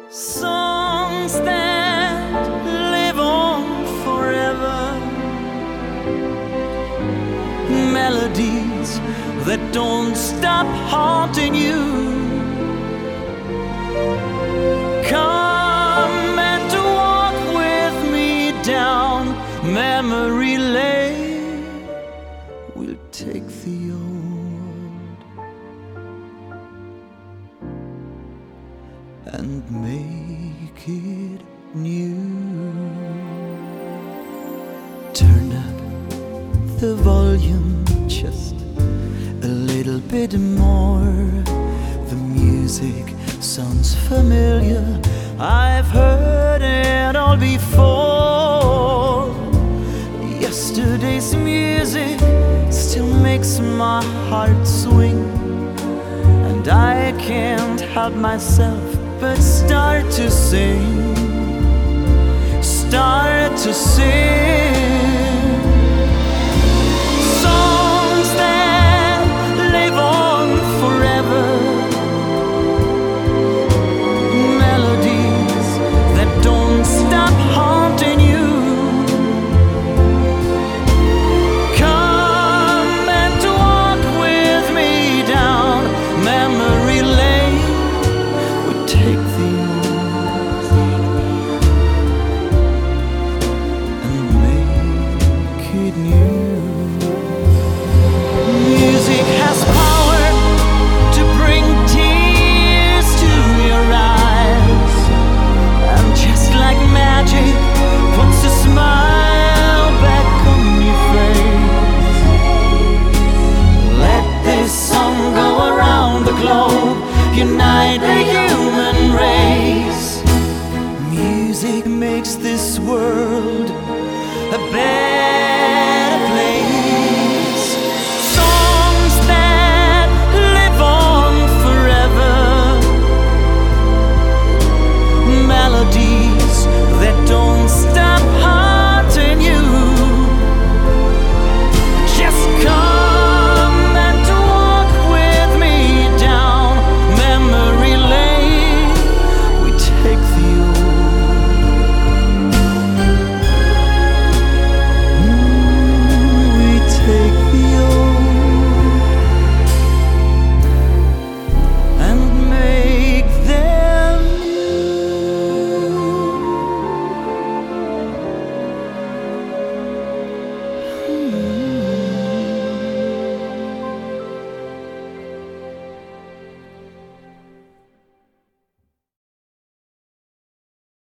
Songs that live on forever, melodies that don't stop haunting you. Come and walk with me down memory lane. We'll take the old and make it new. Turn up the volume just a little bit more. The music sounds familiar, I've heard it all before. Yesterday's music still makes my heart swing, and I can't help myself but start to sing, start to sing.